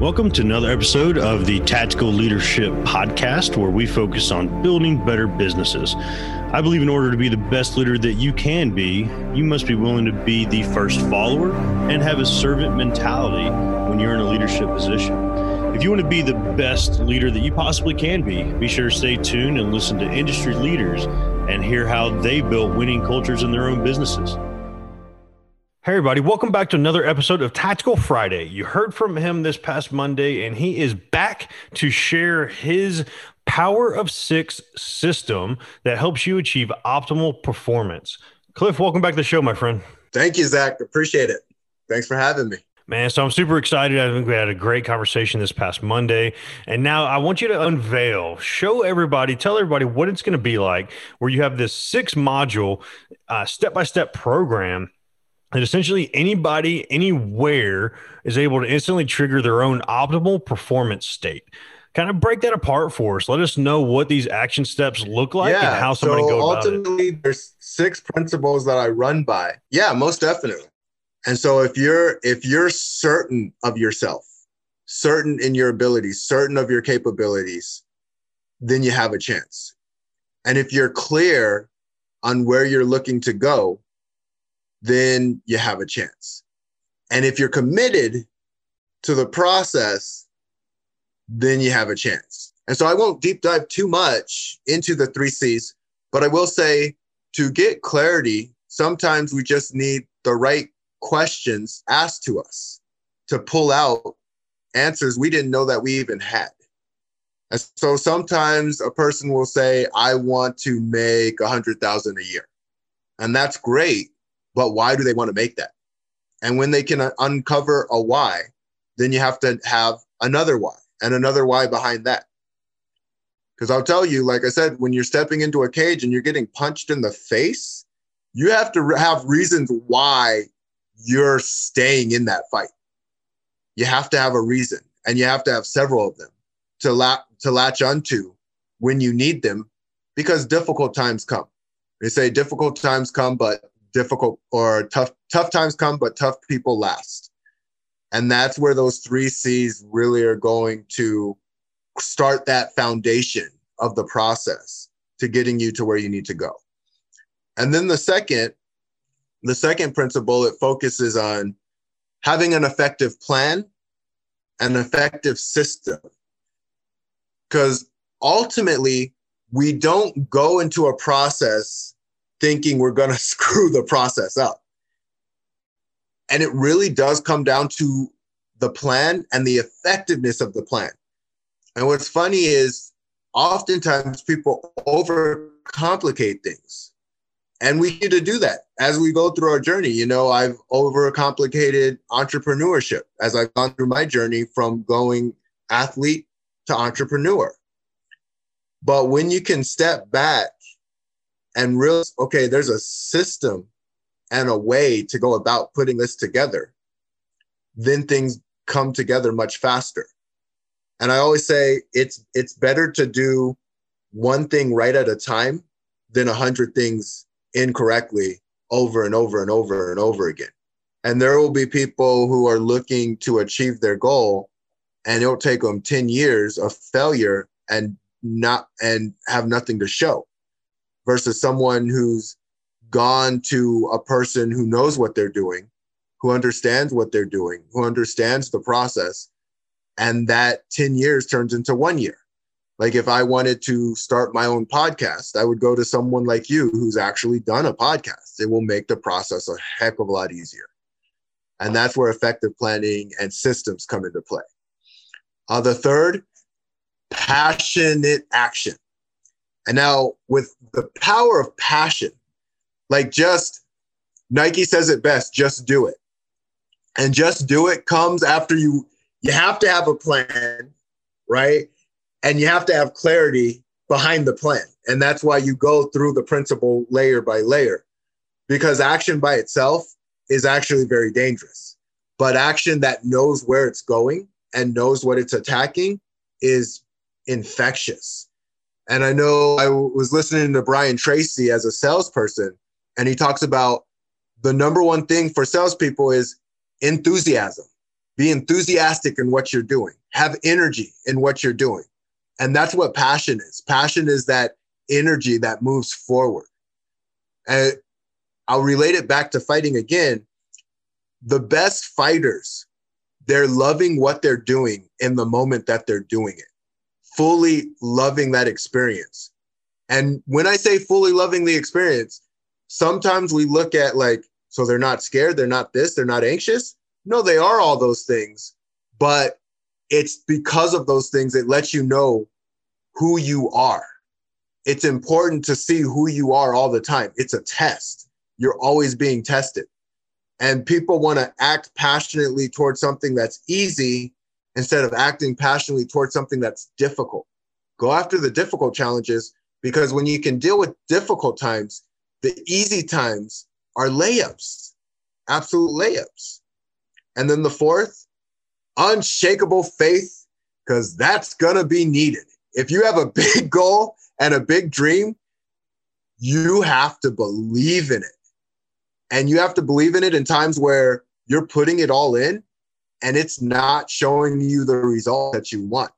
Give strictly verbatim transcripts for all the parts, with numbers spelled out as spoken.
Welcome to another episode of the Tactical Leadership Podcast, where we focus on building better businesses. I believe in order to be the best leader that you can be, you must be willing to be the first follower and have a servant mentality when you're in a leadership position. If you want to be the best leader that you possibly can be, be sure to stay tuned and listen to industry leaders and hear how they built winning cultures in their own businesses. Hey everybody, welcome back to another episode of Tactical Friday. You heard from him this past Monday, and he is back to share his Power of Six system that helps you achieve optimal performance. Cliff, welcome back to the show, my friend. Thank you, Zach. Appreciate it. Thanks for having me. Man, so I'm super excited. I think we had a great conversation this past Monday. And now I want you to unveil, show everybody, tell everybody what it's going to be like, where you have this six module uh, step-by-step program that essentially anybody, anywhere is able to instantly trigger their own optimal performance state. Kind of break that apart for us. Let us know what these action steps look like yeah, and how somebody so go about it. Ultimately, there's six principles that I run by. Yeah, most definitely. And so if you're if you're certain of yourself, certain in your abilities, certain of your capabilities, then you have a chance. And if you're clear on where you're looking to go, then you have a chance. And if you're committed to the process, then you have a chance. And so I won't deep dive too much into the three C's, but I will say to get clarity, sometimes we just need the right questions asked to us to pull out answers we didn't know that we even had. And so sometimes a person will say, I want to make a hundred thousand a year. And that's great. But why do they want to make that? And when they can uh, uncover a why, then you have to have another why and another why behind that. Because I'll tell you, like I said, when you're stepping into a cage and you're getting punched in the face, you have to re- have reasons why you're staying in that fight. You have to have a reason, and you have to have several of them to, la- to latch onto when you need them, because difficult times come. They say difficult times come, but difficult or tough, tough times come, but tough people last. And that's where those three C's really are going to start that foundation of the process to getting you to where you need to go. And then the second, the second principle, it focuses on having an effective plan, an effective system. Because ultimately, we don't go into a process thinking we're going to screw the process up. And it really does come down to the plan and the effectiveness of the plan. And what's funny is oftentimes people overcomplicate things. And we need to do that as we go through our journey. You know, I've overcomplicated entrepreneurship as I've gone through my journey from going athlete to entrepreneur. But when you can step back and realize, okay, there's a system and a way to go about putting this together, then things come together much faster. And I always say it's it's better to do one thing right at a time than a hundred things incorrectly over and over and over and over again. And there will be people who are looking to achieve their goal, and it'll take them ten years of failure and not and have nothing to show, versus someone who's gone to a person who knows what they're doing, who understands what they're doing, who understands the process, and that ten years turns into one year. Like if I wanted to start my own podcast, I would go to someone like you who's actually done a podcast. It will make the process a heck of a lot easier. And that's where effective planning and systems come into play. Uh, the third, passionate action. And now with the power of passion, like just Nike says it best, just do it. And just do it comes after you, you have to have a plan, right? And you have to have clarity behind the plan. And that's why you go through the principle layer by layer, because action by itself is actually very dangerous. But action that knows where it's going and knows what it's attacking is infectious. And I know I was listening to Brian Tracy as a salesperson, and he talks about the number one thing for salespeople is enthusiasm. Be enthusiastic in what you're doing. Have energy in what you're doing. And that's what passion is. Passion is that energy that moves forward. And I'll relate it back to fighting again. The best fighters, they're loving what they're doing in the moment that they're doing it, fully loving that experience. And when I say fully loving the experience, sometimes we look at like, so they're not scared, they're not this, they're not anxious. No, they are all those things, but it's because of those things, it lets you know who you are. It's important to see who you are all the time. It's a test. You're always being tested. And people want to act passionately towards something that's easy instead of acting passionately towards something that's difficult. Go after the difficult challenges, because when you can deal with difficult times, the easy times are layups, absolute layups. And then the fourth, unshakable faith, because that's going to be needed. If you have a big goal and a big dream, you have to believe in it. And you have to believe in it in times where you're putting it all in and it's not showing you the result that you want.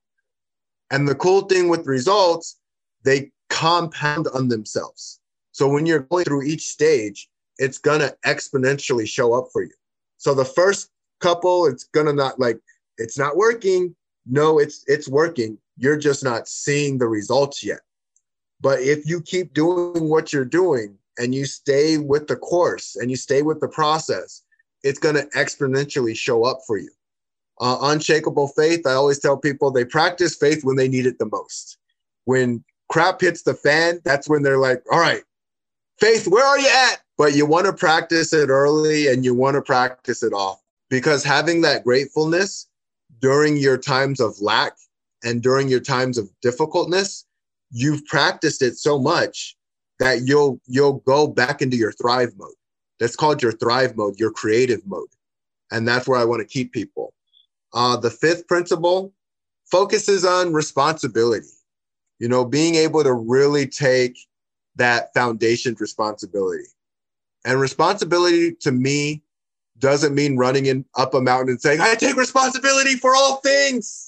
And the cool thing with results, they compound on themselves. So when you're going through each stage, it's going to exponentially show up for you. So the first couple, it's going to not like, it's not working. No, it's it's working. You're just not seeing the results yet. But if you keep doing what you're doing and you stay with the course and you stay with the process, it's going to exponentially show up for you. Uh, unshakable faith, I always tell people they practice faith when they need it the most. When crap hits the fan, that's when they're like, all right, faith, where are you at? But you want to practice it early and you want to practice it off, because having that gratefulness during your times of lack and during your times of difficultness, you've practiced it so much that you'll you'll go back into your thrive mode. That's called your thrive mode, your creative mode. And that's where I want to keep people. Uh, the fifth principle focuses on responsibility. You know, being able to really take that foundation responsibility. And responsibility to me doesn't mean running in up a mountain and saying, I take responsibility for all things.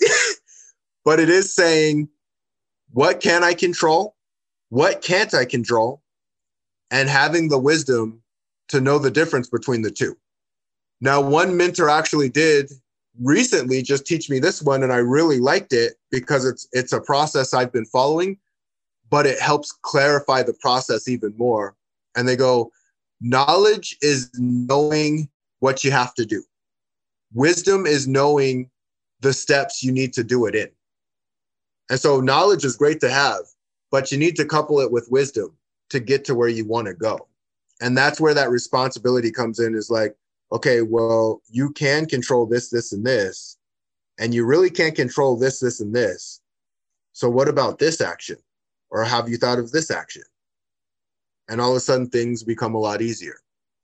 But it is saying, what can I control? What can't I control? And having the wisdom to know the difference between the two. Now, one mentor actually did recently just teach me this one, and I really liked it because it's it's a process I've been following, but it helps clarify the process even more. And they go, knowledge is knowing what you have to do. Wisdom is knowing the steps you need to do it in. And so knowledge is great to have, but you need to couple it with wisdom to get to where you want to go. And that's where that responsibility comes in, is like, okay, well, you can control this, this, and this, and you really can't control this, this, and this. So what about this action? Or have you thought of this action? And all of a sudden things become a lot easier.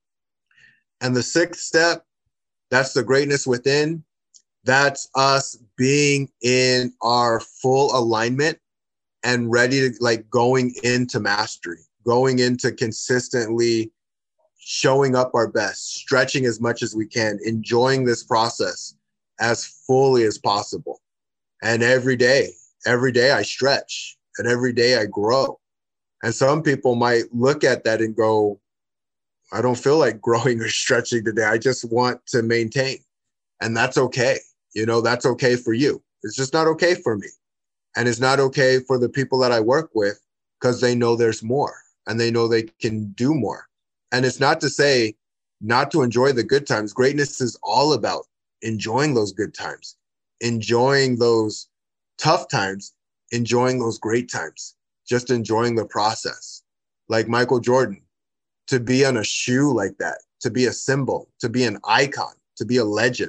And the sixth step, that's the greatness within. That's us being in our full alignment and ready to, like, going into mastery, going into consistently showing up our best, stretching as much as we can, enjoying this process as fully as possible. And every day, every day I stretch and every day I grow. And some people might look at that and go, I don't feel like growing or stretching today. I just want to maintain. And that's okay. You know, that's okay for you. It's just not okay for me. And it's not okay for the people that I work with, because they know there's more and they know they can do more. And it's not to say not to enjoy the good times. Greatness is all about enjoying those good times, enjoying those tough times, enjoying those great times, just enjoying the process. Like Michael Jordan, to be on a shoe like that, to be a symbol, to be an icon, to be a legend,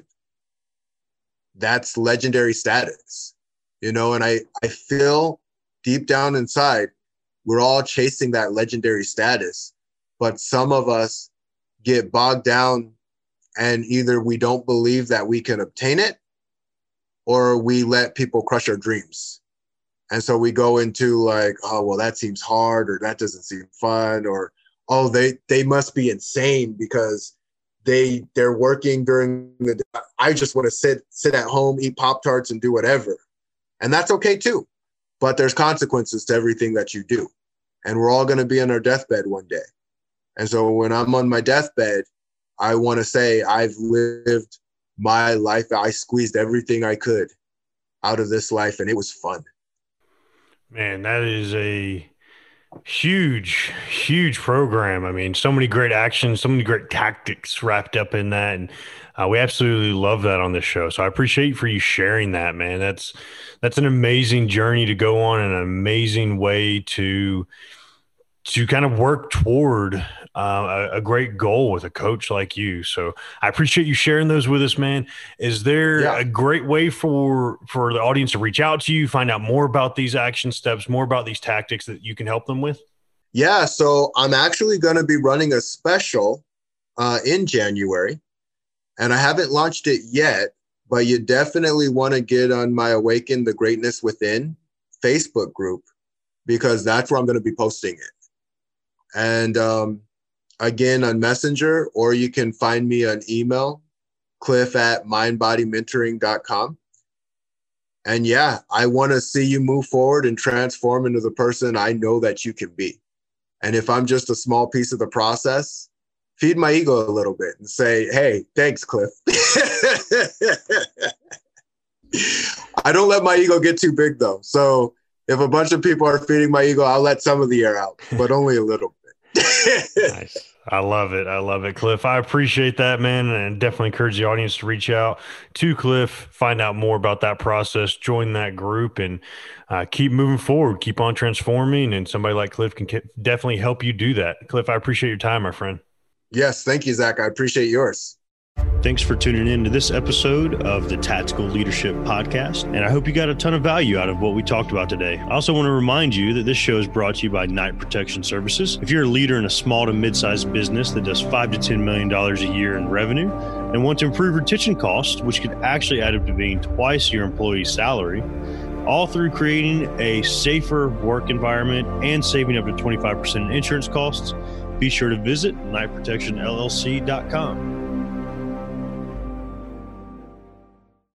that's legendary status, you know? And I, I feel deep down inside, we're all chasing that legendary status. But some of us get bogged down and either we don't believe that we can obtain it, or we let people crush our dreams. And so we go into like, oh, well, that seems hard, or that doesn't seem fun, or, oh, they, they must be insane because they they're working during the day. I just want to sit sit at home, eat Pop-Tarts, and do whatever. And that's okay too. But there's consequences to everything that you do. And we're all going to be on our deathbed one day. And so when I'm on my deathbed, I want to say I've lived my life. I squeezed everything I could out of this life, and it was fun. Man, that is a huge, huge program. I mean, so many great actions, so many great tactics wrapped up in that. And uh, we absolutely love that on this show. So I appreciate for you sharing that, man. That's, that's an amazing journey to go on, and an amazing way to, to kind of work toward uh, a, a great goal with a coach like you. So I appreciate you sharing those with us, man. Is there yeah. a great way for, for the audience to reach out to you, find out more about these action steps, more about these tactics that you can help them with? Yeah. So I'm actually going to be running a special uh, in January, and I haven't launched it yet, but you definitely want to get on my Awaken the Greatness Within Facebook group, because that's where I'm going to be posting it. And um, again, on Messenger, or you can find me on email, cliff at mind body mentoring dot com. And yeah, I want to see you move forward and transform into the person I know that you can be. And if I'm just a small piece of the process, feed my ego a little bit and say, hey, thanks, Cliff. I don't let my ego get too big, though. So if a bunch of people are feeding my ego, I'll let some of the air out, but only a little bit. Nice. I love it. I love it, Cliff. I appreciate that, man, and definitely encourage the audience to reach out to Cliff, find out more about that process, join that group, and uh, keep moving forward, keep on transforming, and somebody like Cliff can definitely help you do that. Cliff, I appreciate your time, my friend. Yes, thank you, Zach. I appreciate yours. Thanks for tuning in to this episode of the Tactical Leadership Podcast, and I hope you got a ton of value out of what we talked about today. I also want to remind you that this show is brought to you by Knight Protection Services. If you're a leader in a small to mid-sized business that does five to ten million dollars a year in revenue and want to improve retention costs, which could actually add up to being twice your employee's salary, all through creating a safer work environment and saving up to twenty-five percent in insurance costs, be sure to visit knight protection l l c dot com.